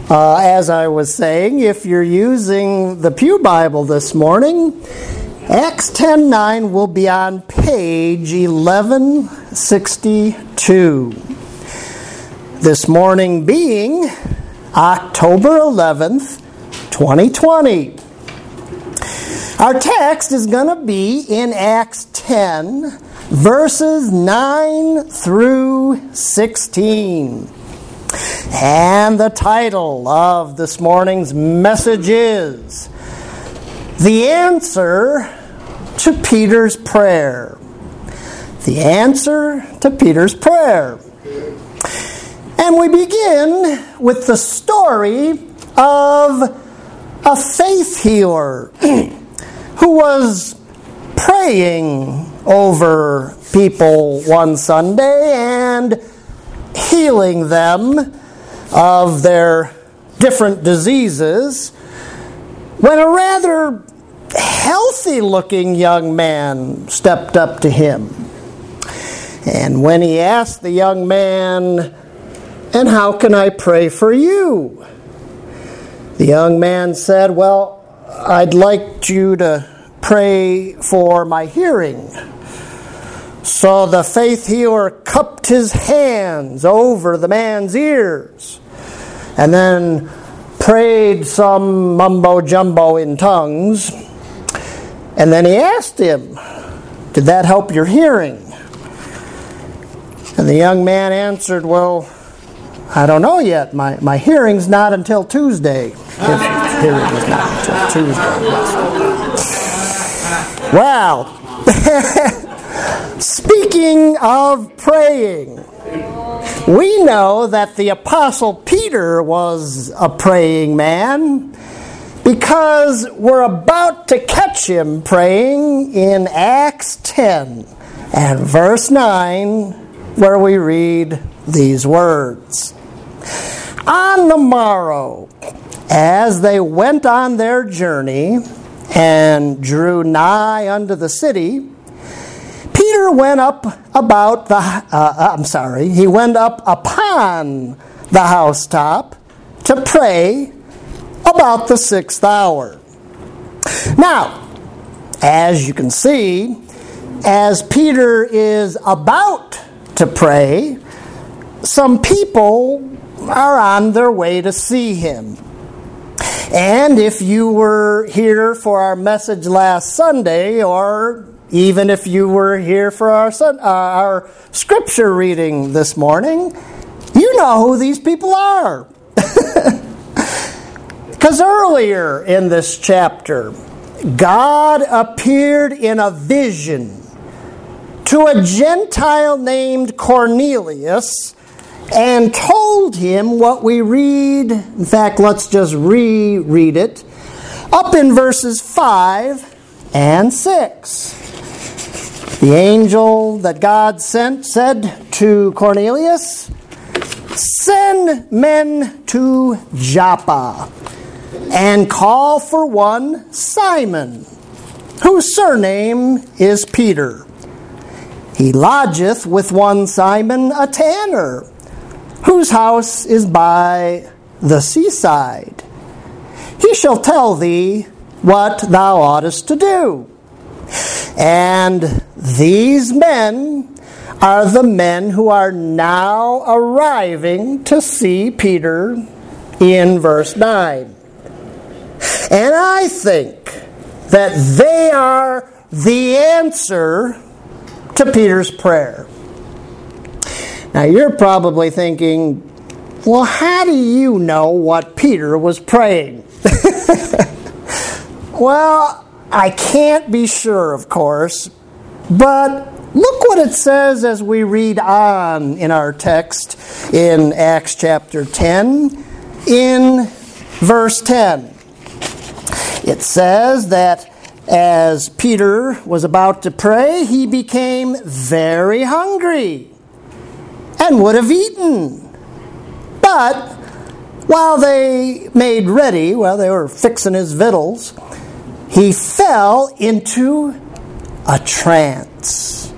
As I was saying, if you're using the Pew Bible this morning, Acts 10:9 will be on page 1162. This morning being October 11th, 2020. Our text is going to be in Acts 10, verses 9 through 16. And the title of this morning's message is The Answer to Peter's Prayer. The Answer to Peter's Prayer. And we begin with the story of a faith healer who was praying over people one Sunday and healing them of their different diseases when a rather healthy-looking young man stepped up to him. And when he asked the young man, "And how can I pray for you?" the young man said, "Well, I'd like you to pray for my hearing." So the faith healer cupped his hands over the man's ears and then prayed some mumbo-jumbo in tongues. And then he asked him, "Did that help your hearing?" And the young man answered, "Well, I don't know yet. My hearing's not until Tuesday." His hearing is not until Tuesday. Well, speaking of praying, we know that the Apostle Peter was a praying man because we're about to catch him praying in Acts 10 and verse 9, where we read these words. On the morrow, as they went on their journey and drew nigh unto the city, Peter went up upon the housetop to pray about the 6th hour. Now, as you can see, as Peter is about to pray, some people are on their way to see him. And if you were here for our message last Sunday, or even if you were here for our scripture reading this morning, you know who these people are. Because earlier in this chapter, God appeared in a vision to a Gentile named Cornelius and told him what we read. In fact, let's just reread it. Up in verses 5 and 6. The angel that God sent said to Cornelius, "Send men to Joppa and call for one Simon, whose surname is Peter. He lodgeth with one Simon a tanner, whose house is by the seaside. He shall tell thee what thou oughtest to do." And these men are the men who are now arriving to see Peter in verse 9. And I think that they are the answer to Peter's prayer. Now you're probably thinking, well, how do you know what Peter was praying? Well, I can't be sure, of course, but look what it says as we read on in our text in Acts chapter 10, in verse 10. It says that as Peter was about to pray, he became very hungry and would have eaten. But while they made ready, while they were fixing his victuals, he fell into a trance.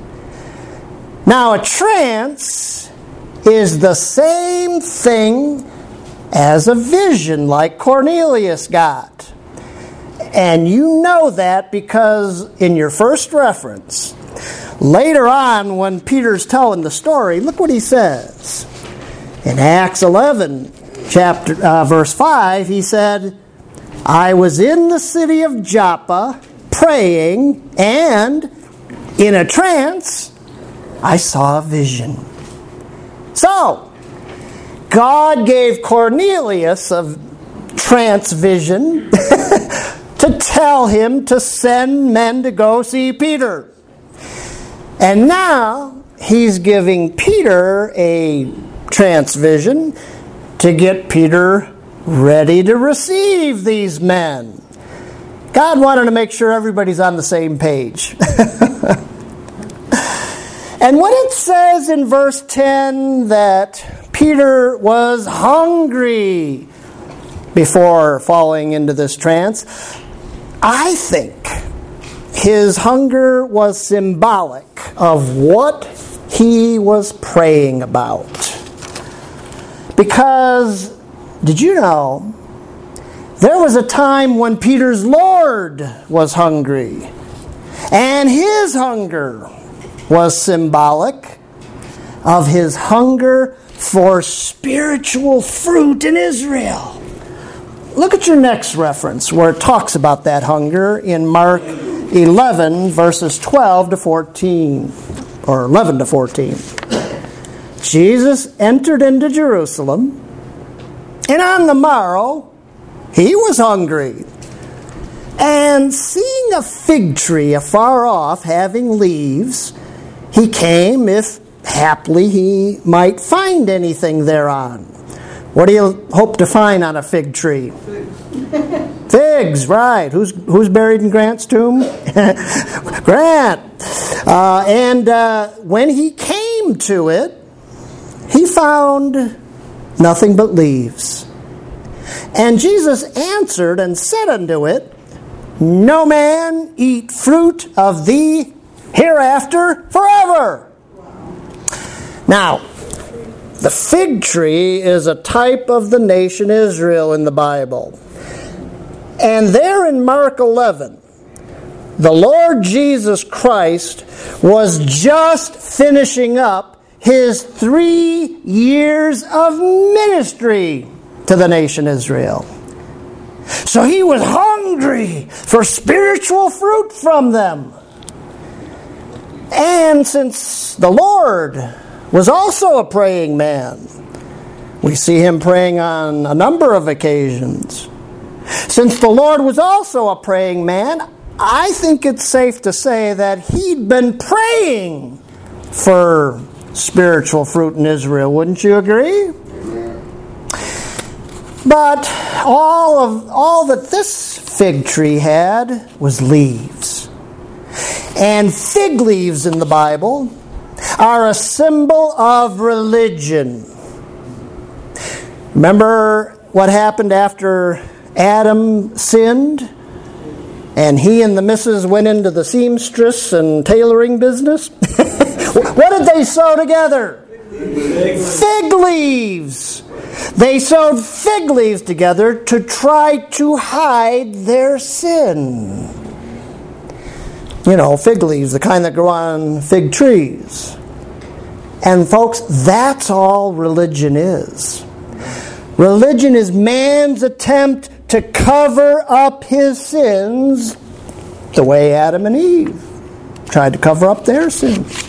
Now, a trance is the same thing as a vision like Cornelius got. And you know that because in your first reference, later on when Peter's telling the story, look what he says. In Acts 11, verse 5, he said, I was in the city of Joppa praying, and in a trance, I saw a vision. So, God gave Cornelius a trance vision to tell him to send men to go see Peter. And now, he's giving Peter a trance vision to get Peter ready to receive these men. God wanted to make sure everybody's on the same page. And when it says in verse 10 that Peter was hungry before falling into this trance, I think his hunger was symbolic of what he was praying about. Because, did you know, there was a time when Peter's Lord was hungry, and his hunger was symbolic of his hunger for spiritual fruit in Israel. Look at your next reference where it talks about that hunger in Mark 11, verses 12 to 14, or 11 to 14. Jesus entered into Jerusalem, and on the morrow, he was hungry. And seeing a fig tree afar off having leaves, he came if haply he might find anything thereon. What do you hope to find on a fig tree? Figs, right. Who's buried in Grant's tomb? Grant. When he came to it, he found nothing but leaves. And Jesus answered and said unto it, No man eat fruit of thee hereafter forever. Now, the fig tree is a type of the nation Israel in the Bible. And there in Mark 11, the Lord Jesus Christ was just finishing up his 3 years of ministry to the nation Israel. So he was hungry for spiritual fruit from them. And since the Lord was also a praying man, we see him praying on a number of occasions. Since the Lord was also a praying man, I think it's safe to say that he'd been praying for spiritual fruit in Israel. Wouldn't you agree? But all that this fig tree had was leaves. And fig leaves in the Bible are a symbol of religion. Remember what happened after Adam sinned? And he and the missus went into the seamstress and tailoring business? What did they sew together? Fig leaves. They sewed fig leaves together to try to hide their sin. You know, fig leaves, the kind that grow on fig trees. And folks, that's all religion is. Religion is man's attempt to cover up his sins the way Adam and Eve tried to cover up their sins.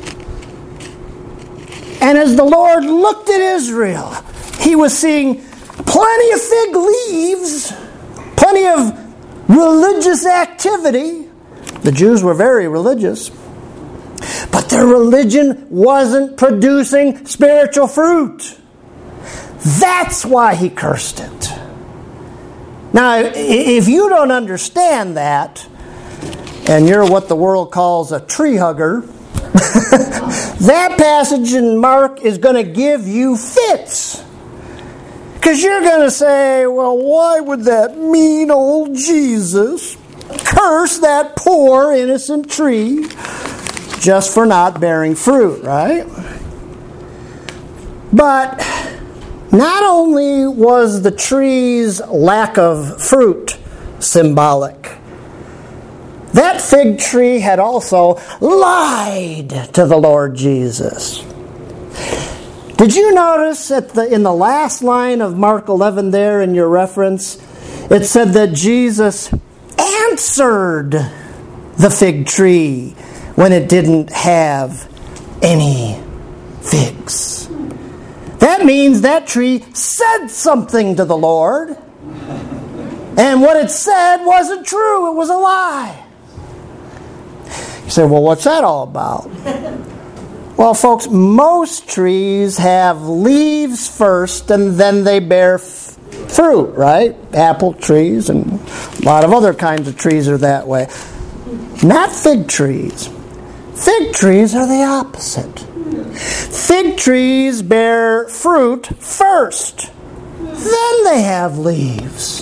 And as the Lord looked at Israel, he was seeing plenty of fig leaves, plenty of religious activity. The Jews were very religious. But their religion wasn't producing spiritual fruit. That's why he cursed it. Now, if you don't understand that, and you're what the world calls a tree hugger, that passage in Mark is going to give you fits. Because you're going to say, well, why would that mean old Jesus curse that poor innocent tree just for not bearing fruit, right? But Not only was the tree's lack of fruit symbolic, that fig tree had also lied to the Lord Jesus. Did you notice in the last line of Mark 11 there in your reference, it said that Jesus answered the fig tree when it didn't have any figs. That means that tree said something to the Lord, and what it said wasn't true, it was a lie. You say, well, what's that all about? Well, folks, most trees have leaves first and then they bear fruit, right? Apple trees and a lot of other kinds of trees are that way. Not fig trees. Fig trees are the opposite. Fig trees bear fruit first, then they have leaves.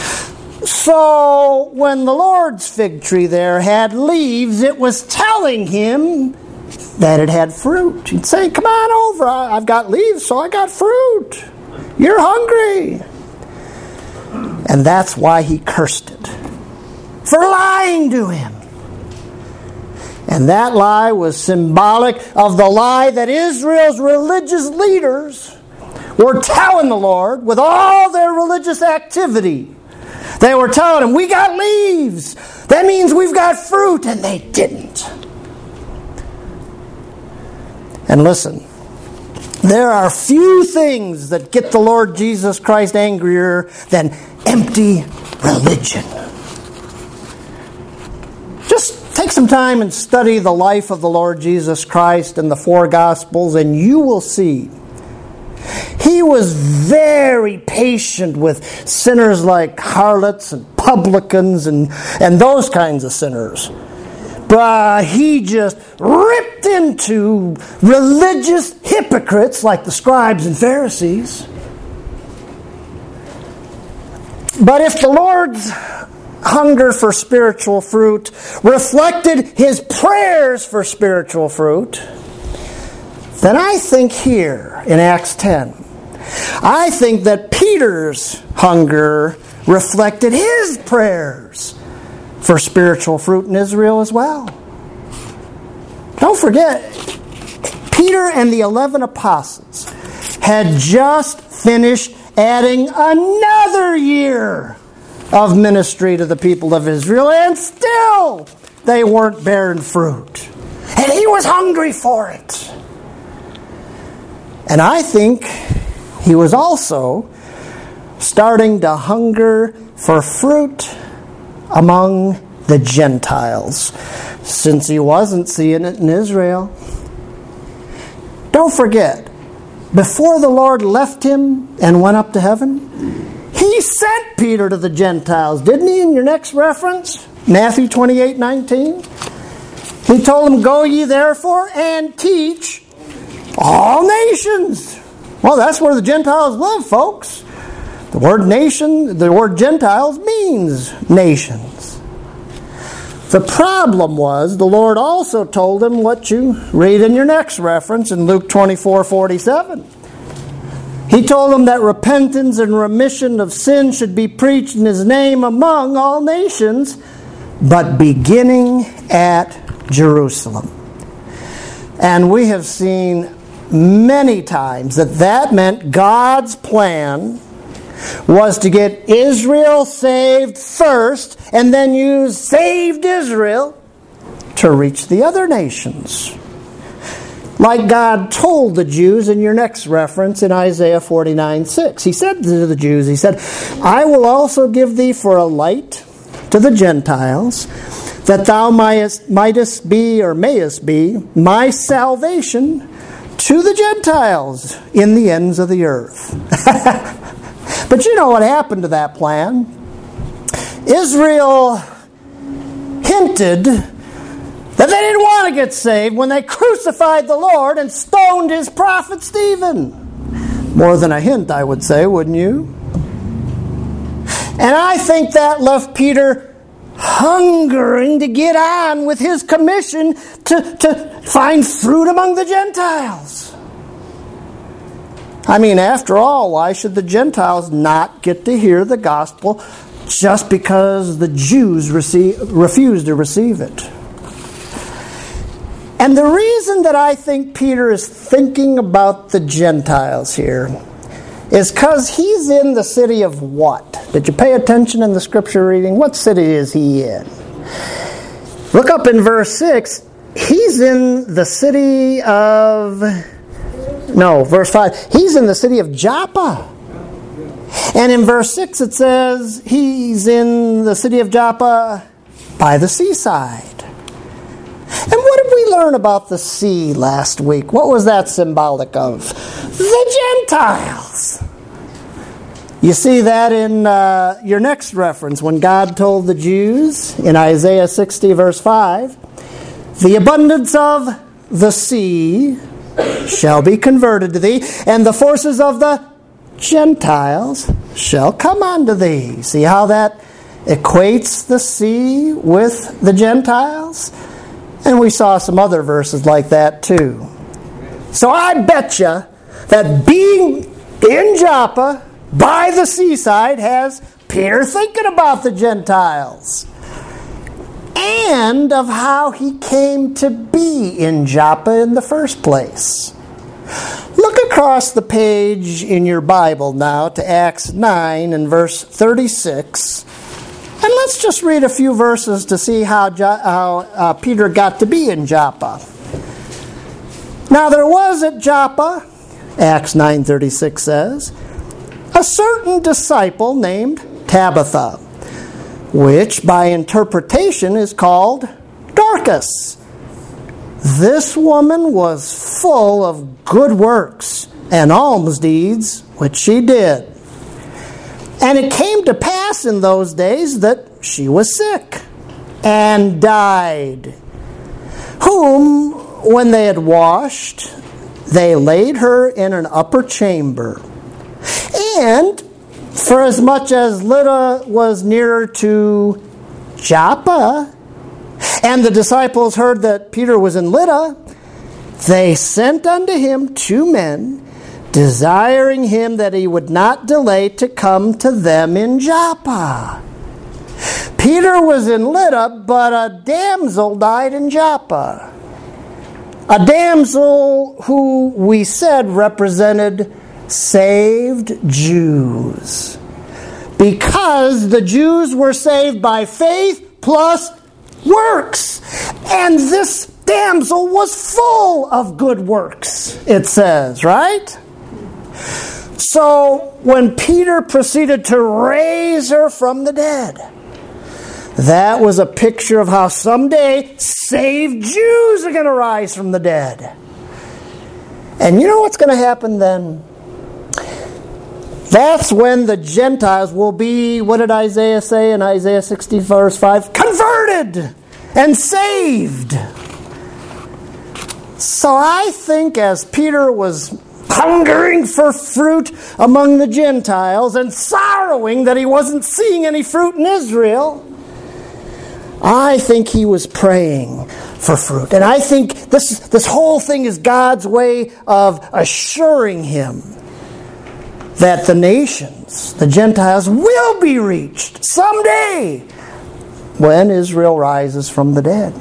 So when the Lord's fig tree there had leaves, it was telling him that it had fruit. He'd say, come on over, I've got leaves, so I got fruit. You're hungry. And that's why he cursed it, for lying to him. And that lie was symbolic of the lie that Israel's religious leaders were telling the Lord with all their religious activity. They were telling him, we got leaves. That means we've got fruit. And they didn't. And listen, there are few things that get the Lord Jesus Christ angrier than empty religion. Just take some time and study the life of the Lord Jesus Christ and the four Gospels, and you will see he was very patient with sinners like harlots and publicans and those kinds of sinners. But he just ripped into religious hypocrites like the scribes and Pharisees. But if the Lord's hunger for spiritual fruit reflected his prayers for spiritual fruit, then I think here in Acts 10, I think that Peter's hunger reflected his prayers for spiritual fruit in Israel as well. Don't forget, Peter and the 11 apostles had just finished adding another year of ministry to the people of Israel, and still they weren't bearing fruit. And he was hungry for it. And I think he was also starting to hunger for fruit among the Gentiles, since he wasn't seeing it in Israel. Don't forget, before the Lord left him and went up to heaven, he sent Peter to the Gentiles, didn't he, in your next reference? Matthew 28:19. He told him, go ye therefore and teach all nations. Well, that's where the Gentiles live, folks. The word nation, the word Gentiles means nations. The problem was, the Lord also told him what you read in your next reference in Luke 24:47. He told him that repentance and remission of sin should be preached in his name among all nations, but beginning at Jerusalem. And we have seen many times that meant God's plan was to get Israel saved first and then use saved Israel to reach the other nations. Like God told the Jews in your next reference in Isaiah 49:6. He said to the Jews, he said, I will also give thee for a light to the Gentiles, that thou mayest be my salvation to the Gentiles in the ends of the earth. But you know what happened to that plan? Israel hinted that they didn't want to get saved when they crucified the Lord and stoned his prophet Stephen. More than a hint, I would say, wouldn't you? And I think that left Peter hungering to get on with his commission to find fruit among the Gentiles. I mean, after all, why should the Gentiles not get to hear the gospel just because the Jews refuse to receive it? And the reason that I think Peter is thinking about the Gentiles here is because he's in the city of what? Did you pay attention in the scripture reading? What city is he in? Look up in verse 6. He's in the city of... No, verse 5. He's in the city of Joppa. And in verse 6 it says he's in the city of Joppa by the seaside. And what did we learn about the sea last week? What was that symbolic of? The Gentiles. You see that in your next reference when God told the Jews in Isaiah 60 verse 5, the abundance of the sea shall be converted to thee, and the forces of the Gentiles shall come unto thee. See how that equates the sea with the Gentiles? And we saw some other verses like that too. So I bet you that being in Joppa by the seaside has Peter thinking about the Gentiles and of how he came to be in Joppa in the first place. Look across the page in your Bible now to Acts 9 and verse 36. And let's just read a few verses to see how Peter got to be in Joppa. Now there was at Joppa, Acts 9:36 says, a certain disciple named Tabitha, which by interpretation is called Dorcas. This woman was full of good works and alms deeds, which she did. And it came to pass in those days that she was sick and died, whom, when they had washed, they laid her in an upper chamber. And for as much as Lydda was nearer to Joppa, and the disciples heard that Peter was in Lydda, they sent unto him 2 men, desiring him that he would not delay to come to them in Joppa. Peter was in Lydda, but a damsel died in Joppa. A damsel who we said represented saved Jews. Because the Jews were saved by faith plus works. And this damsel was full of good works, it says, right? So when Peter proceeded to raise her from the dead, that was a picture of how someday saved Jews are going to rise from the dead. And you know what's going to happen then? That's when the Gentiles will be, what did Isaiah say in Isaiah 60 verse 5? Converted and saved. So I think as Peter was hungering for fruit among the Gentiles and sorrowing that he wasn't seeing any fruit in Israel, I think he was praying for fruit. And I think this whole thing is God's way of assuring him that the nations, the Gentiles, will be reached someday when Israel rises from the dead.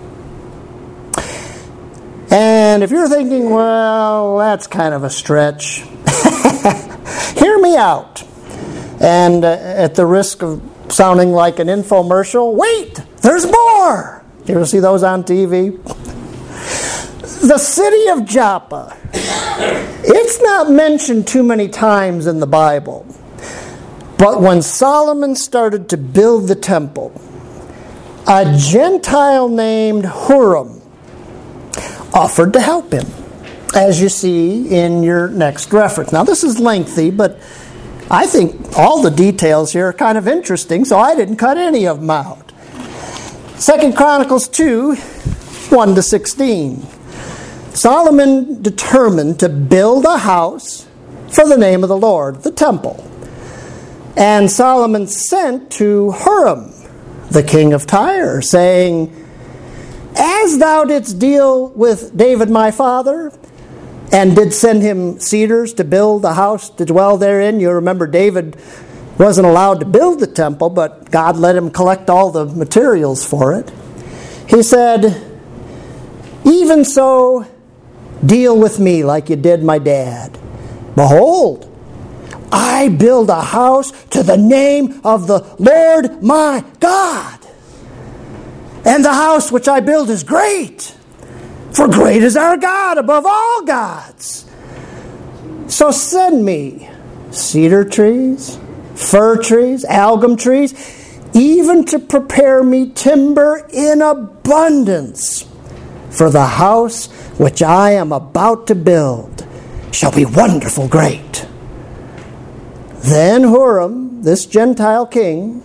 And if you're thinking, well, that's kind of a stretch, hear me out. And at the risk of sounding like an infomercial, wait, there's more. You ever see those on TV? The city of Joppa, it's not mentioned too many times in the Bible. But when Solomon started to build the temple, a Gentile named Huram offered to help him, as you see in your next reference. Now this is lengthy, but I think all the details here are kind of interesting, so I didn't cut any of them out. 2 Chronicles 2, 1-16. Solomon determined to build a house for the name of the Lord, the temple. And Solomon sent to Huram, the king of Tyre, saying, as thou didst deal with David my father, and did send him cedars to build a house to dwell therein. You remember David wasn't allowed to build the temple, but God let him collect all the materials for it. He said, even so, deal with me like you did my dad. Behold, I build a house to the name of the Lord my God. And the house which I build is great, for great is our God above all gods. So send me cedar trees, fir trees, algum trees, even to prepare me timber in abundance. For the house which I am about to build shall be wonderful great. Then Huram, this Gentile king,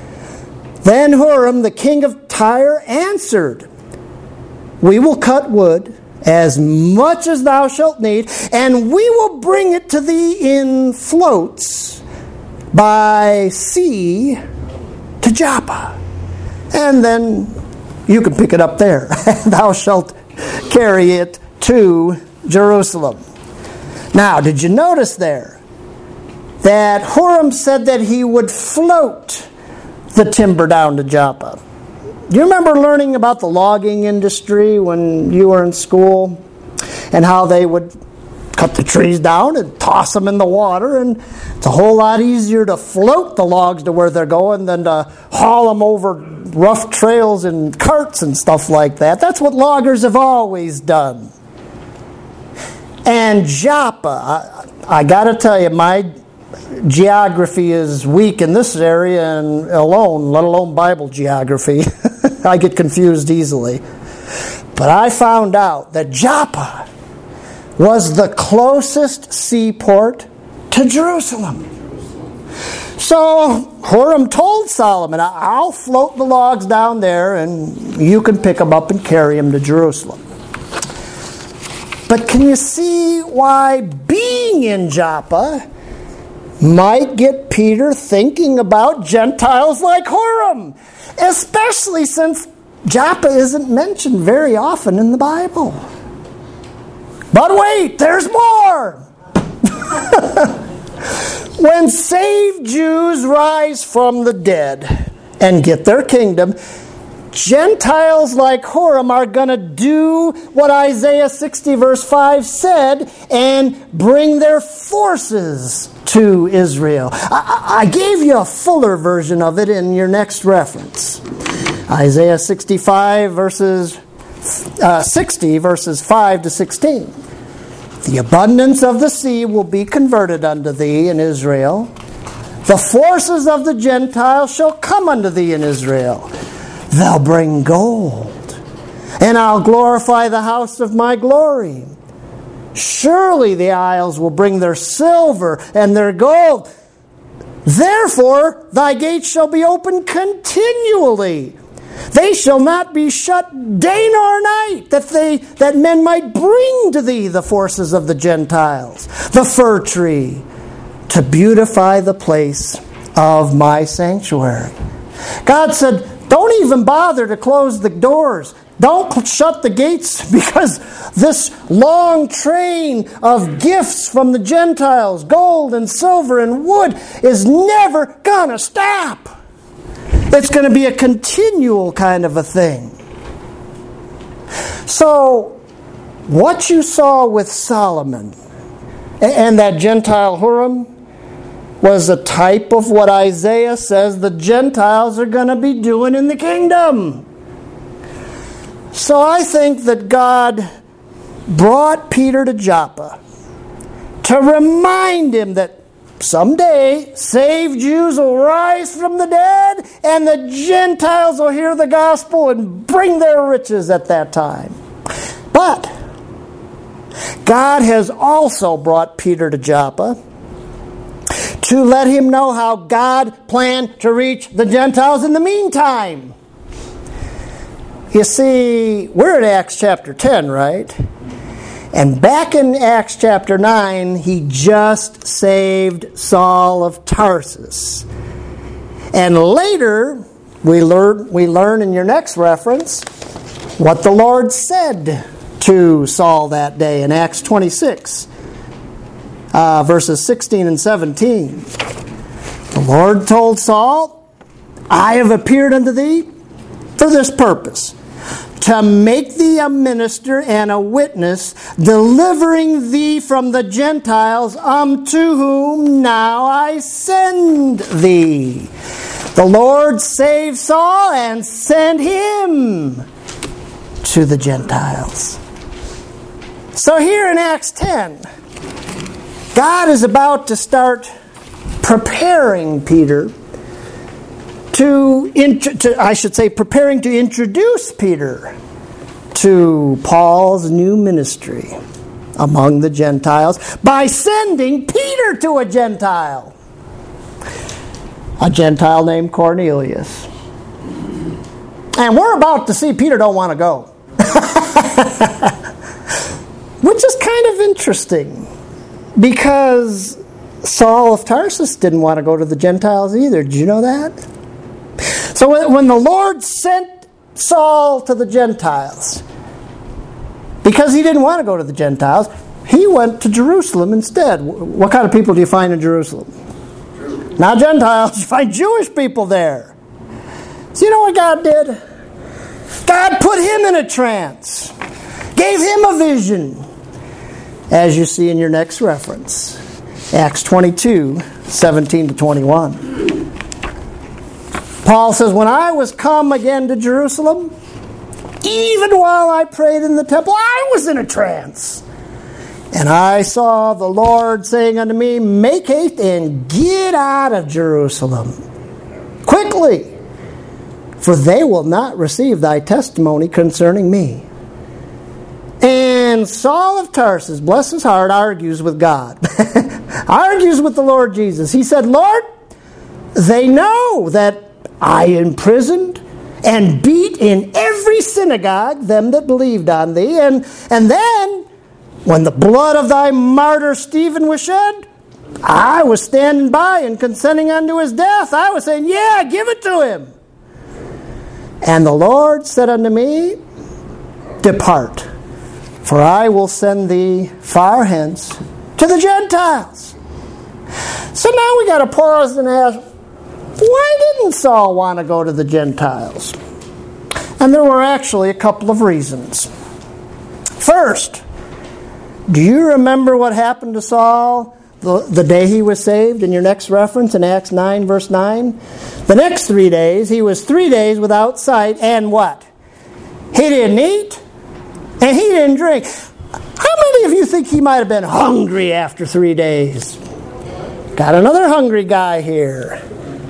the king of Tyre, answered, we will cut wood as much as thou shalt need, and we will bring it to thee in floats by sea to Joppa. And then you can pick it up there. Thou shalt carry it to Jerusalem. Now, did you notice there that Huram said that he would float the timber down to Joppa? Do you remember learning about the logging industry when you were in school and how they would cut the trees down and toss them in the water, and it's a whole lot easier to float the logs to where they're going than to haul them over rough trails in carts and stuff like that. That's what loggers have always done. And Joppa, I got to tell you, my geography is weak in this area and alone, let alone Bible geography. I get confused easily. But I found out that Joppa was the closest seaport to Jerusalem. So Huram told Solomon, I'll float the logs down there and you can pick them up and carry them to Jerusalem. But can you see why being in Joppa might get Peter thinking about Gentiles like Huram, especially since Joppa isn't mentioned very often in the Bible. But wait, there's more! When saved Jews rise from the dead and get their kingdom, Gentiles like Huram are going to do what Isaiah 60 verse 5 said and bring their forces to Israel. I gave you a fuller version of it in your next reference. Isaiah 65 verses 60 verses 5 to 16. The abundance of the sea will be converted unto thee in Israel. The forces of the Gentiles shall come unto thee in Israel. They'll bring gold, and I'll glorify the house of my glory. Surely the isles will bring their silver and their gold. Therefore thy gates shall be open continually. They shall not be shut day nor night, that men might bring to thee the forces of the Gentiles, the fir tree, to beautify the place of my sanctuary. God said, don't even bother to close the doors. Don't shut the gates, because this long train of gifts from the Gentiles, gold and silver and wood, is never going to stop. It's going to be a continual kind of a thing. So, what you saw with Solomon and that Gentile Huram was a type of what Isaiah says the Gentiles are going to be doing in the kingdom. So I think that God brought Peter to Joppa to remind him that someday saved Jews will rise from the dead and the Gentiles will hear the gospel and bring their riches at that time. But God has also brought Peter to Joppa to let him know how God planned to reach the Gentiles in the meantime. You see, we're in Acts chapter 10, right? And back in Acts chapter 9, he just saved Saul of Tarsus. And later, we learn in your next reference what the Lord said to Saul that day in Acts 26, verses 16 and 17. The Lord told Saul, I have appeared unto thee for this purpose, to make thee a minister and a witness, delivering thee from the Gentiles, unto whom now I send thee. The Lord saved Saul and sent him to the Gentiles. So here in Acts 10, God is about to start preparing Peter preparing to introduce Peter to Paul's new ministry among the Gentiles by sending Peter to a Gentile named Cornelius. And we're about to see Peter don't want to go. Which is kind of interesting, because Saul of Tarsus didn't want to go to the Gentiles either. Did you know that? So when the Lord sent Saul to the Gentiles, because he didn't want to go to the Gentiles, he went to Jerusalem instead. What kind of people do you find in Jerusalem? Not Gentiles, you find Jewish people there. So you know what God did? God put him in a trance, gave him a vision, as you see in your next reference, Acts 22, 17 to 21. Paul says, when I was come again to Jerusalem, even while I prayed in the temple, I was in a trance. And I saw the Lord saying unto me, make haste and get out of Jerusalem quickly, for they will not receive thy testimony concerning me. And Saul of Tarsus, bless his heart, argues with God. Argues with the Lord Jesus. He said, Lord, they know that I imprisoned and beat in every synagogue them that believed on thee. And then, when the blood of thy martyr Stephen was shed, I was standing by and consenting unto his death. I was saying, yeah, give it to him. And the Lord said unto me, depart, for I will send thee far hence to the Gentiles. So now we got to pause and ask, why didn't Saul want to go to the Gentiles? And there were actually a couple of reasons. First, do you remember what happened to Saul the day he was saved in your next reference in Acts 9, verse 9? The next 3 days, he was 3 days without sight, and what? He didn't eat, and he didn't drink. How many of you think he might have been hungry after 3 days? Got another hungry guy here.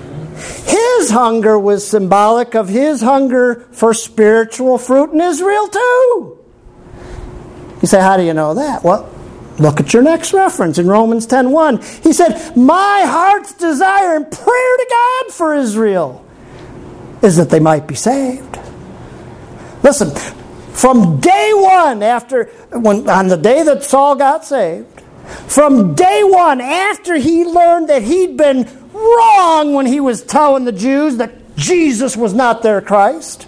His hunger was symbolic of his hunger for spiritual fruit in Israel too. You say, how do you know that? Well, look at your next reference in Romans 10:1. He said, my heart's desire and prayer to God for Israel is that they might be saved. Listen, from day one on the day that Saul got saved, from day one after he learned that he'd been wrong when he was telling the Jews that Jesus was not their Christ,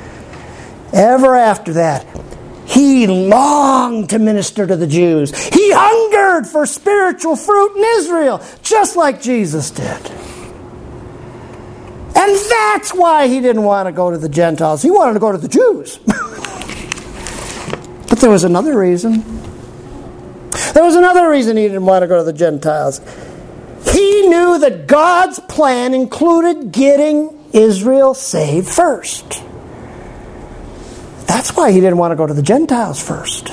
ever after that, he longed to minister to the Jews. He hungered for spiritual fruit in Israel, just like Jesus did. And that's why he didn't want to go to the Gentiles. He wanted to go to the Jews. But there was another reason. There was another reason he didn't want to go to the Gentiles. He knew that God's plan included getting Israel saved first. That's why he didn't want to go to the Gentiles first.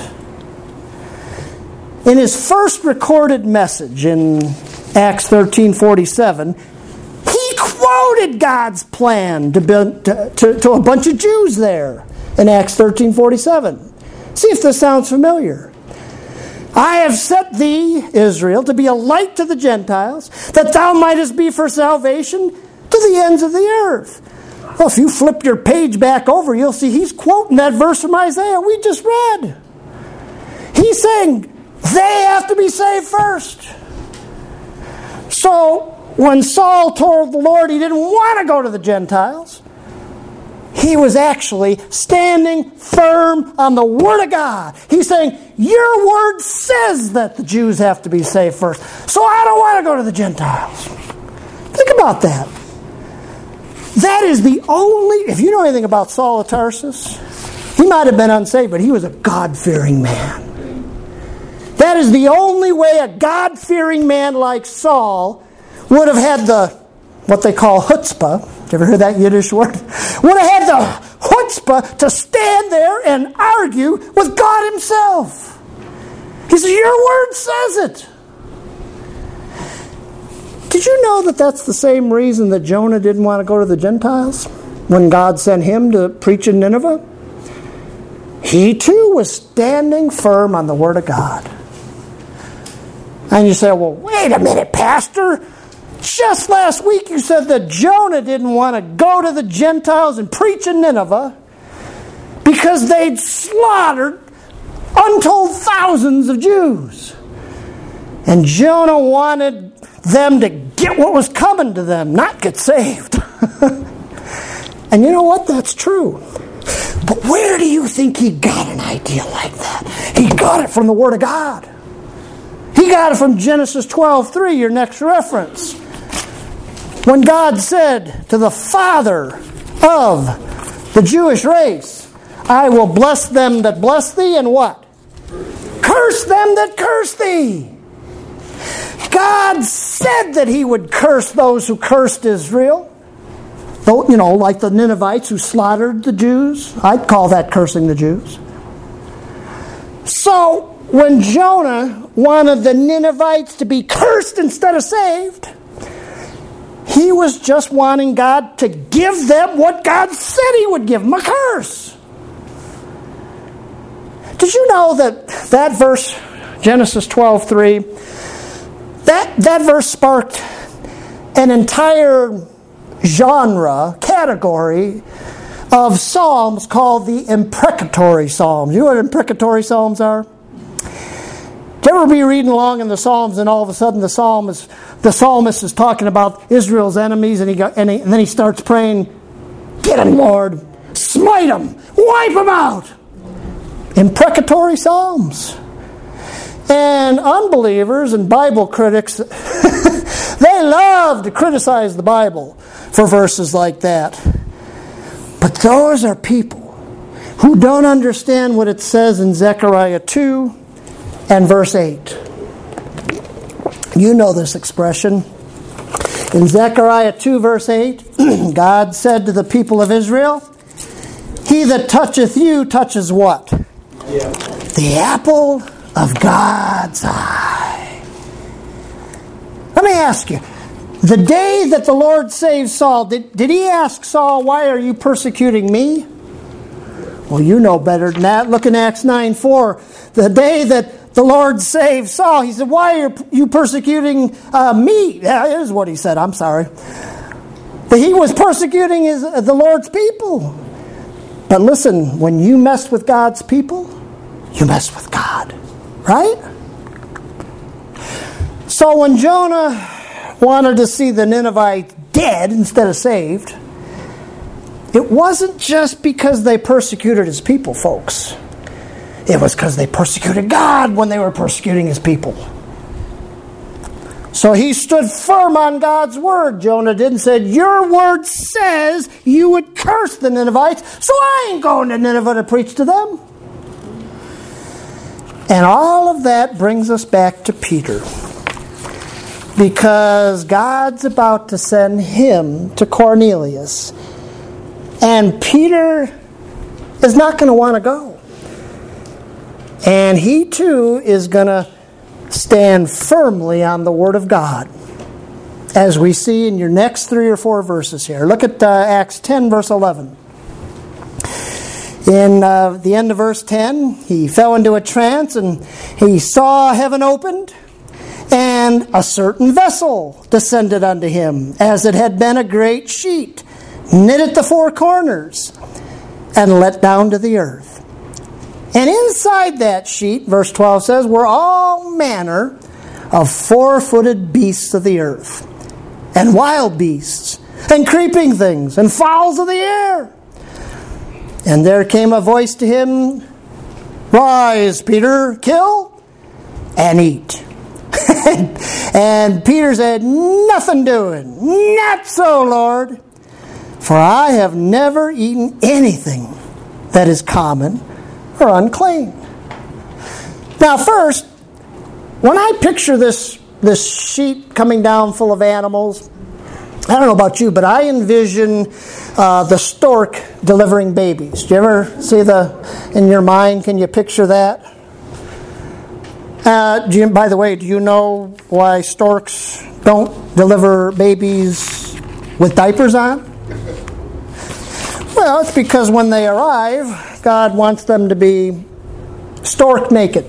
In his first recorded message in Acts 13:47, he quoted God's plan to a bunch of Jews there in Acts 13:47. See if this sounds familiar. I have set thee, Israel, to be a light to the Gentiles, that thou mightest be for salvation to the ends of the earth. Well, if you flip your page back over, you'll see he's quoting that verse from Isaiah we just read. He's saying they have to be saved first. So when Saul told the Lord he didn't want to go to the Gentiles, he was actually standing firm on the Word of God. He's saying, your Word says that the Jews have to be saved first, so I don't want to go to the Gentiles. Think about that. That is the only, if you know anything about Saul of Tarsus, he might have been unsaved, but he was a God-fearing man. That is the only way a God-fearing man like Saul would have had the, what they call chutzpah. Did you ever hear that Yiddish word? Would have had the chutzpah to stand there and argue with God himself. He says, your word says it. Did you know that that's the same reason that Jonah didn't want to go to the Gentiles when God sent him to preach in Nineveh? He too was standing firm on the Word of God. And you say, well, wait a minute, Pastor. Just last week you said that Jonah didn't want to go to the Gentiles and preach in Nineveh because they'd slaughtered untold thousands of Jews. And Jonah wanted them to get what was coming to them, not get saved. And you know what? That's true. But where do you think he got an idea like that? He got it from the Word of God. He got it from Genesis 12:3, your next reference. When God said to the father of the Jewish race, I will bless them that bless thee, and what? Curse them that curse thee. God said that he would curse those who cursed Israel. You know, like the Ninevites who slaughtered the Jews. I'd call that cursing the Jews. So, when Jonah wanted the Ninevites to be cursed instead of saved, he was just wanting God to give them what God said he would give them, a curse. Did you know that verse, Genesis 12:3, that verse sparked an entire category of psalms called the imprecatory psalms. You know what imprecatory psalms are? Do you ever be reading along in the Psalms and all of a sudden the psalmist is talking about Israel's enemies and then he starts praying, get them, Lord, smite them, wipe them out. Imprecatory psalms. And unbelievers and Bible critics, they love to criticize the Bible for verses like that. But those are people who don't understand what it says in Zechariah 2 and verse 8. You know this expression. In Zechariah 2 verse 8, God said to the people of Israel, he that toucheth you touches what? Yeah. The apple of God's eye. Let me ask you, the day that the Lord saved Saul, did he ask Saul, why are you persecuting me? Well, you know better than that. Look in Acts 9:4. The day that the Lord saved Saul, he said, why are you persecuting me? That is what he said, I'm sorry. But he was persecuting the Lord's people. But listen, when you mess with God's people, you mess with God. Right? So when Jonah wanted to see the Ninevites dead instead of saved, it wasn't just because they persecuted his people, folks. It was because they persecuted God when they were persecuting his people. So he stood firm on God's word, Jonah did, and said, your word says you would curse the Ninevites, so I ain't going to Nineveh to preach to them. And all of that brings us back to Peter. Because God's about to send him to Cornelius. And Peter is not going to want to go. And he too is going to stand firmly on the Word of God. As we see in your next 3 or 4 verses here. Look at Acts 10 verse 11. In the end of verse 10, he fell into a trance and he saw heaven opened, and a certain vessel descended unto him, as it had been a great sheet, knit at the 4 corners, and let down to the earth. And inside that sheet, verse 12 says, were all manner of 4-footed beasts of the earth, and wild beasts, and creeping things, and fowls of the air. And there came a voice to him, "Rise, Peter, kill and eat." And Peter said, "Nothing doing, not so, Lord. For I have never eaten anything that is common or unclean." Now first, when I picture this sheet coming down full of animals, I don't know about you, but I envision the stork delivering babies. Do you ever see in your mind, can you picture that? By the way, do you know why storks don't deliver babies with diapers on? Well, it's because when they arrive, God wants them to be stork naked.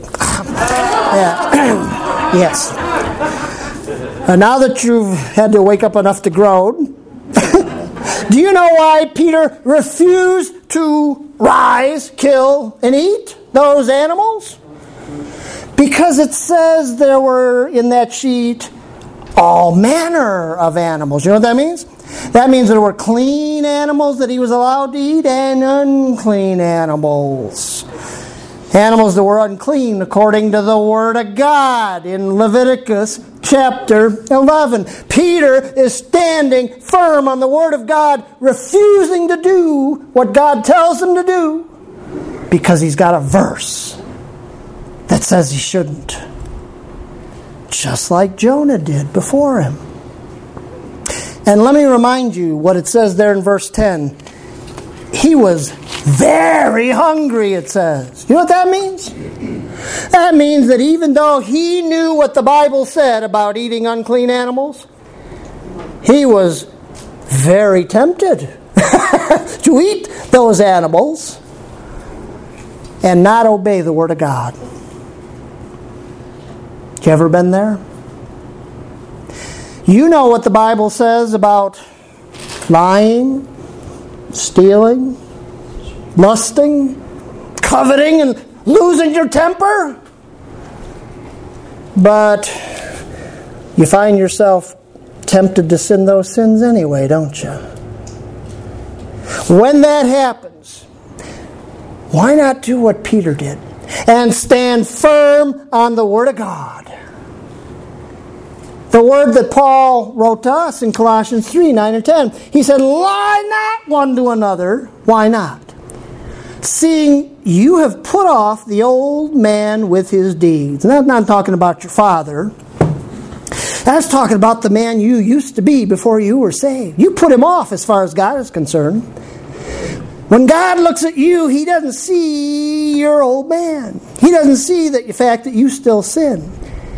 Yeah. Yes. Now that you've had to wake up enough to groan, do you know why Peter refused to rise, kill, and eat those animals? Because it says there were in that sheet all manner of animals. You know what that means? That means there were clean animals that he was allowed to eat and unclean animals. Animals that were unclean according to the Word of God in Leviticus chapter 11. Peter is standing firm on the Word of God, refusing to do what God tells him to do because he's got a verse that says he shouldn't. Just like Jonah did before him. And let me remind you what it says there in verse 10. He was very hungry, it says. You know what that means? That means that even though he knew what the Bible said about eating unclean animals, he was very tempted to eat those animals and not obey the Word of God. You ever been there? You know what the Bible says about lying, stealing, lusting, coveting, and losing your temper. But you find yourself tempted to sin those sins anyway, don't you? When that happens, why not do what Peter did and stand firm on the Word of God? The word that Paul wrote to us in Colossians 3, 9 and 10. He said, "Lie not one to another." Why not? "Seeing you have put off the old man with his deeds." And that's not talking about your father. That's talking about the man you used to be before you were saved. You put him off as far as God is concerned. When God looks at you, He doesn't see your old man. He doesn't see the fact that you still sin.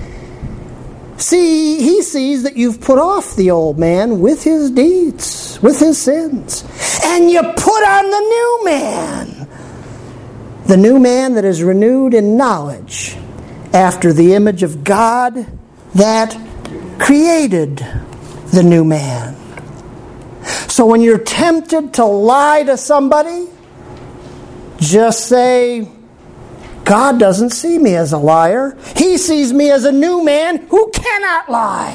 See, He sees that you've put off the old man with his deeds, with his sins. And you put on the new man. The new man that is renewed in knowledge after the image of God that created the new man. So when you're tempted to lie to somebody, just say, "God doesn't see me as a liar. He sees me as a new man who cannot lie.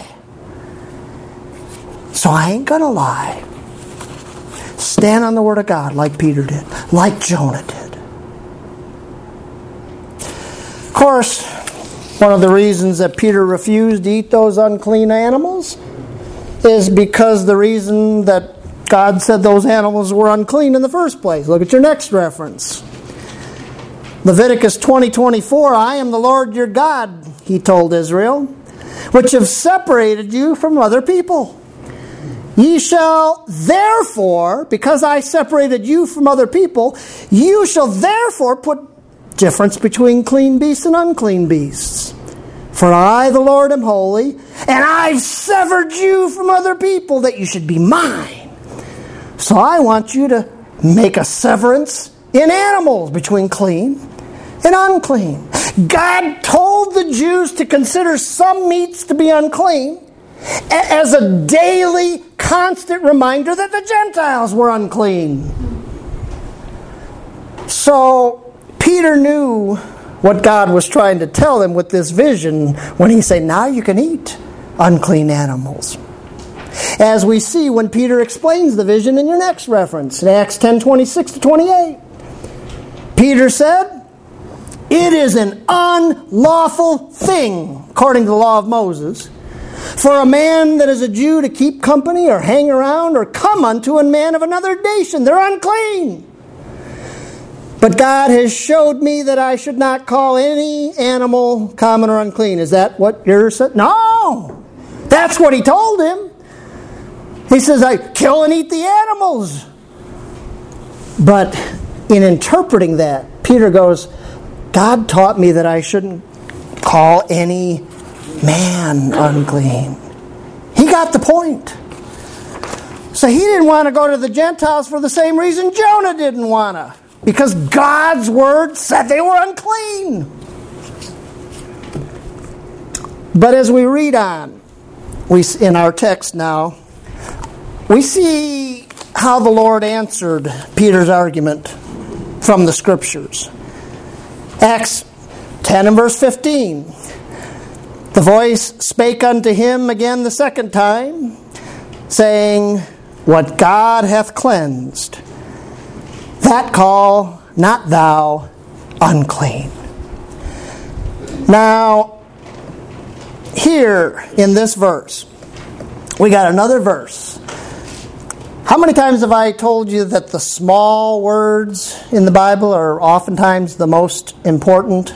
So I ain't going to lie." Stand on the Word of God like Peter did, like Jonah did. Of course, one of the reasons that Peter refused to eat those unclean animals is because the reason that God said those animals were unclean in the first place. Look at your next reference. Leviticus 20:24, "I am the Lord your God," He told Israel, "which have separated you from other people. Ye shall therefore, because I separated you from other people, you shall therefore put difference between clean beasts and unclean beasts. For I, the Lord, am holy, and I've severed you from other people that you should be mine. So I want you to make a severance in animals between clean and unclean." God told the Jews to consider some meats to be unclean as a daily, constant reminder that the Gentiles were unclean. So Peter knew what God was trying to tell him with this vision when He said, "Now you can eat unclean animals." As we see when Peter explains the vision in your next reference, in Acts 10:26 to 28. Peter said, "It is an unlawful thing, according to the law of Moses, for a man that is a Jew to keep company or hang around or come unto a man of another nation. They're unclean. But God has showed me that I should not call any animal common or unclean." Is that what you're saying? No! That's what he told him. He says, "I kill and eat the animals." But in interpreting that, Peter goes, "God taught me that I shouldn't call any man unclean." He got the point. So he didn't want to go to the Gentiles for the same reason Jonah didn't want to. Because God's word said they were unclean. But as we read on, in our text now, we see how the Lord answered Peter's argument from the Scriptures. Acts 10 and verse 15. "The voice spake unto him again the second time, saying, What God hath cleansed, that call not thou unclean." Now, here in this verse, we got another verse. How many times have I told you that the small words in the Bible are oftentimes the most important?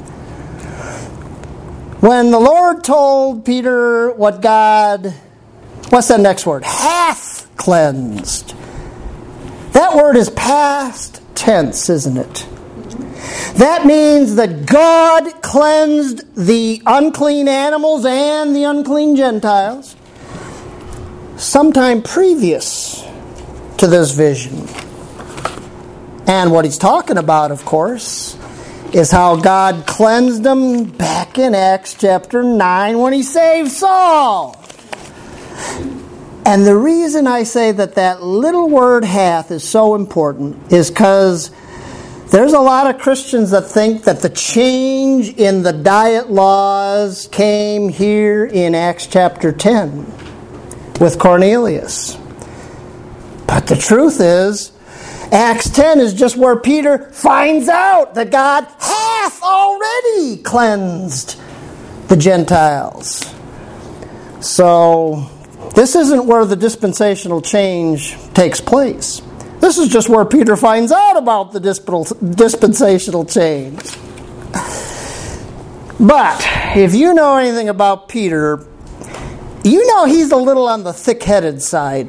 When the Lord told Peter what God, what's that next word? Hath cleansed. That word is past tense, isn't it? That means that God cleansed the unclean animals and the unclean Gentiles sometime previous to this vision. And what he's talking about, of course, is how God cleansed them back in Acts chapter 9 when he saved Saul. And the reason I say that little word hath is so important is because there's a lot of Christians that think that the change in the diet laws came here in Acts chapter 10 with Cornelius. But the truth is, Acts 10 is just where Peter finds out that God hath already cleansed the Gentiles. So, this isn't where the dispensational change takes place. This is just where Peter finds out about the dispensational change. But, if you know anything about Peter, you know he's a little on the thick-headed side.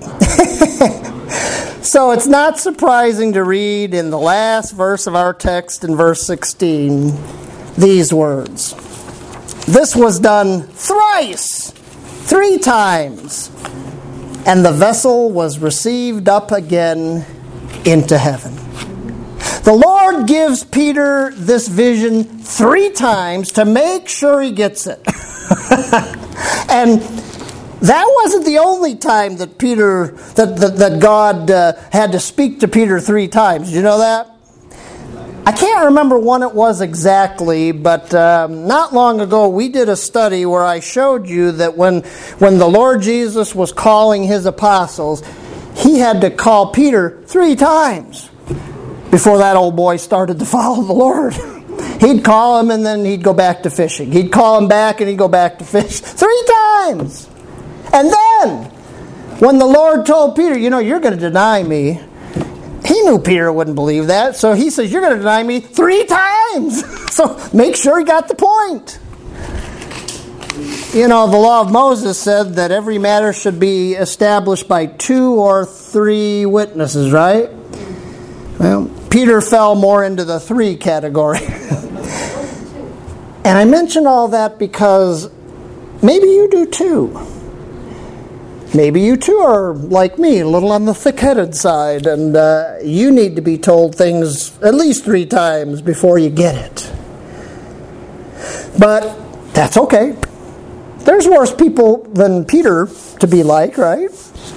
So it's not surprising to read in the last verse of our text in verse 16 these words. "This was done thrice, 3 times, and the vessel was received up again into heaven." The Lord gives Peter this vision 3 times to make sure he gets it. And that wasn't the only time that that God had to speak to Peter 3 times. Did you know that? I can't remember when it was exactly, but not long ago we did a study where I showed you that when the Lord Jesus was calling his apostles, he had to call Peter 3 times before that old boy started to follow the Lord. He'd call him and then he'd go back to fishing. He'd call him back and he'd go back to fish 3 times. And then, when the Lord told Peter, you're going to deny me, he knew Peter wouldn't believe that. So he says, you're going to deny me 3 times. So make sure he got the point. The law of Moses said that every matter should be established by 2 or 3 witnesses, right? Well, Peter fell more into the 3 category. And I mention all that because maybe you do too. Maybe you too are, like me, a little on the thick-headed side, and you need to be told things at least 3 times before you get it. But that's okay. There's worse people than Peter to be like, right?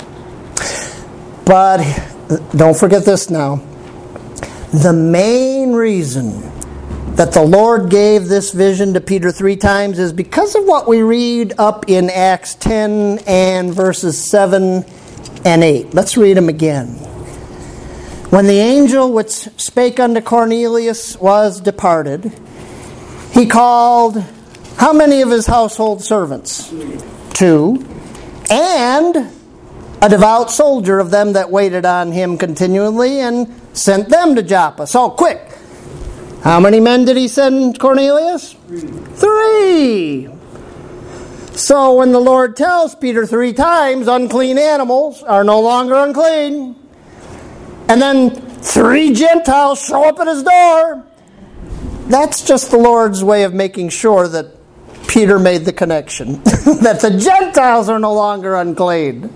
But don't forget this now. The main reason that the Lord gave this vision to Peter 3 times is because of what we read up in Acts 10 and verses 7 and 8. Let's read them again. When the angel which spake unto Cornelius was departed, he called how many of his household servants? 2. And a devout soldier of them that waited on him continually, and sent them to Joppa. So quick. How many men did he send Cornelius? 3. So when the Lord tells Peter 3 times, unclean animals are no longer unclean, and then 3 Gentiles show up at his door, that's just the Lord's way of making sure that Peter made the connection, that the Gentiles are no longer unclean.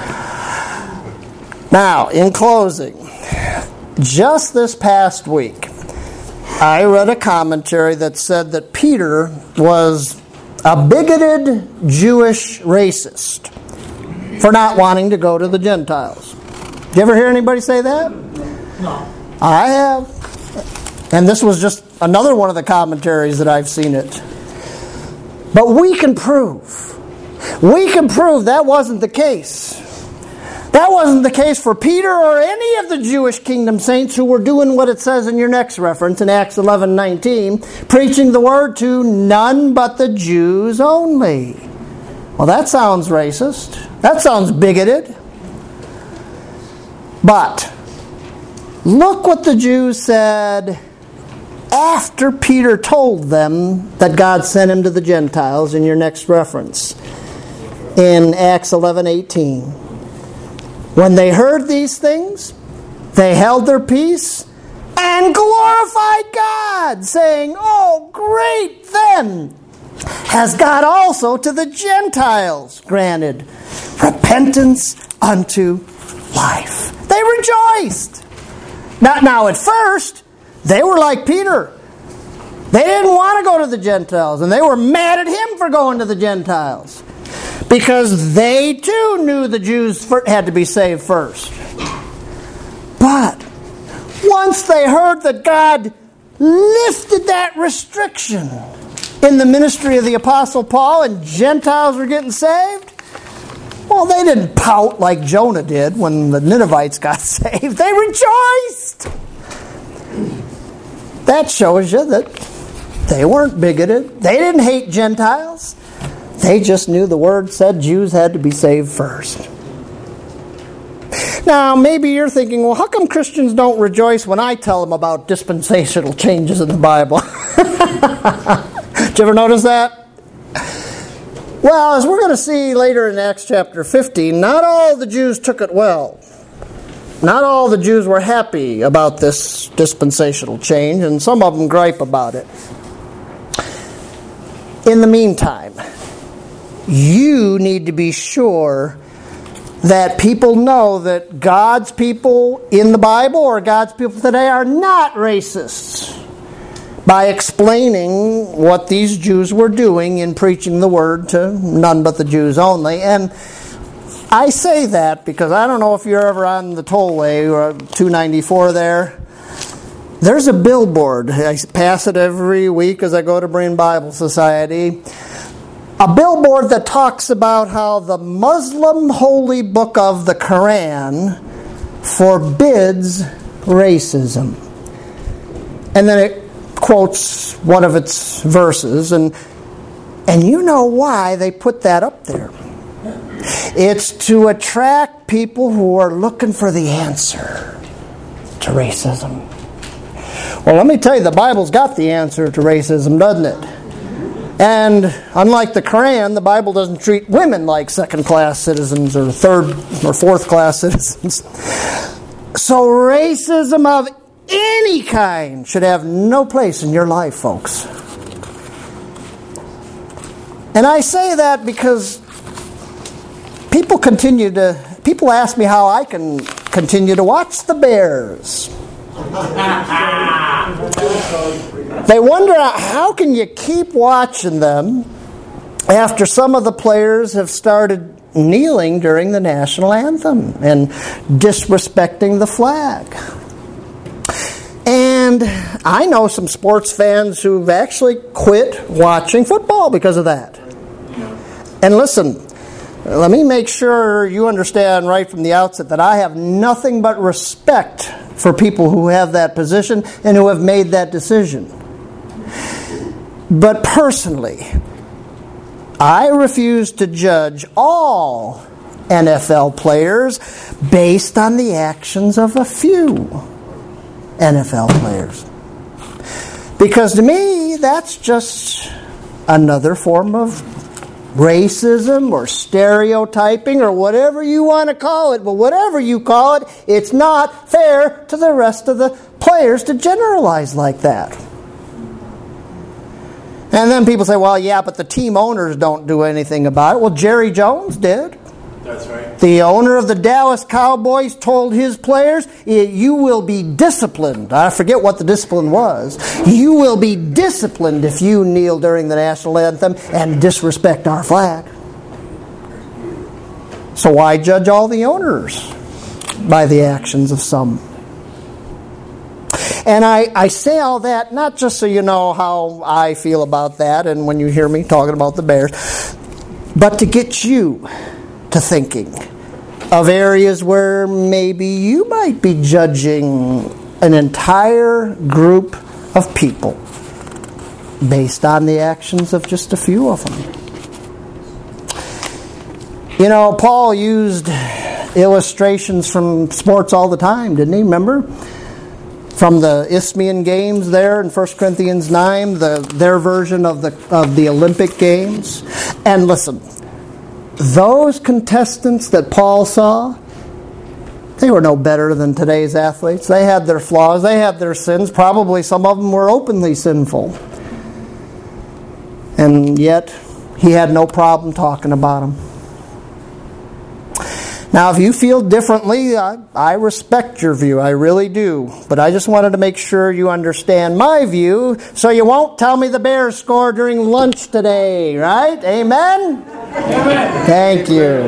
Now, in closing, just this past week, I read a commentary that said that Peter was a bigoted Jewish racist for not wanting to go to the Gentiles. Did you ever hear anybody say that? No. I have. And this was just another one of the commentaries that I've seen it. But we can prove that wasn't the case. That wasn't the case for Peter or any of the Jewish kingdom saints who were doing what it says in your next reference in Acts 11:19, preaching the word to none but the Jews only. Well, that sounds racist. That sounds bigoted. But look what the Jews said after Peter told them that God sent him to the Gentiles in your next reference in Acts 11:18. When they heard these things, they held their peace and glorified God, saying, "Oh, great then has God also to the Gentiles granted repentance unto life." They rejoiced. Now at first, they were like Peter. They didn't want to go to the Gentiles, and they were mad at him for going to the Gentiles, because they too knew the Jews had to be saved first. But once they heard that God lifted that restriction in the ministry of the Apostle Paul and Gentiles were getting saved, well, they didn't pout like Jonah did when the Ninevites got saved. They rejoiced. That shows you that they weren't bigoted. They didn't hate Gentiles. They just knew the word said Jews had to be saved first. Now, maybe you're thinking, well, how come Christians don't rejoice when I tell them about dispensational changes in the Bible? Did you ever notice that? Well, as we're going to see later in Acts chapter 15, not all the Jews took it well. Not all the Jews were happy about this dispensational change, and some of them gripe about it. In the meantime, you need to be sure that people know that God's people in the Bible or God's people today are not racists by explaining what these Jews were doing in preaching the word to none but the Jews only. And I say that because I don't know if you're ever on the tollway or 294 there. There's a billboard. I pass it every week as I go to Berean Bible Society. A billboard that talks about how the Muslim holy book of the Quran forbids racism. And then it quotes one of its verses, and you know why they put that up there. It's to attract people who are looking for the answer to racism. Well, let me tell you, the Bible's got the answer to racism, doesn't it? And unlike the Quran, the Bible doesn't treat women like second-class citizens or third or fourth-class citizens. So racism of any kind should have no place in your life, folks. And I say that because people ask me how I can continue to watch the Bears. They wonder, how can you keep watching them after some of the players have started kneeling during the national anthem and disrespecting the flag? And I know some sports fans who've actually quit watching football because of that. And listen, let me make sure you understand right from the outset that I have nothing but respect for people who have that position and who have made that decision. But personally, I refuse to judge all NFL players based on the actions of a few NFL players. Because to me, that's just another form of racism or stereotyping or whatever you want to call it. But whatever you call it, it's not fair to the rest of the players to generalize like that. And then people say, well, yeah, but the team owners don't do anything about it. Well, Jerry Jones did. That's right. The owner of the Dallas Cowboys told his players, you will be disciplined. I forget what the discipline was. You will be disciplined if you kneel during the national anthem and disrespect our flag. So why judge all the owners by the actions of some? And I say all that not just so you know how I feel about that and when you hear me talking about the Bears, but to get you to thinking of areas where maybe you might be judging an entire group of people based on the actions of just a few of them. You know, Paul used illustrations from sports all the time, didn't he? Remember? From the Isthmian Games there in 1 Corinthians 9, their version of the Olympic Games. And listen, those contestants that Paul saw, they were no better than today's athletes. They had their flaws, they had their sins. Probably some of them were openly sinful. And yet, he had no problem talking about them. Now, if you feel differently, I respect your view. I really do. But I just wanted to make sure you understand my view so you won't tell me the Bears scored during lunch today, right? Amen? Amen. Thank you.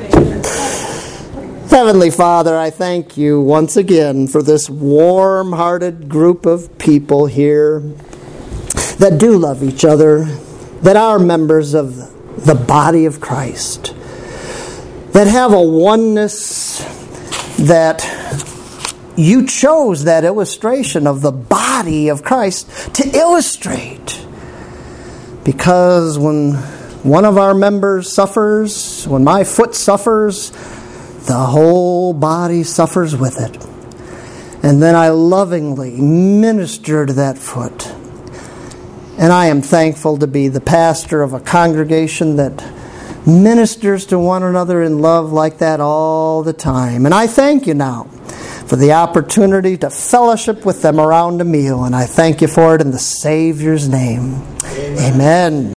Heavenly Father, I thank you once again for this warm-hearted group of people here that do love each other, that are members of the body of Christ, that have a oneness that you chose that illustration of the body of Christ to illustrate. Because when one of our members suffers, when my foot suffers, the whole body suffers with it. And then I lovingly minister to that foot. And I am thankful to be the pastor of a congregation that ministers to one another in love like that all the time. And I thank you now for the opportunity to fellowship with them around a meal. And I thank you for it in the Savior's name. Amen. Amen.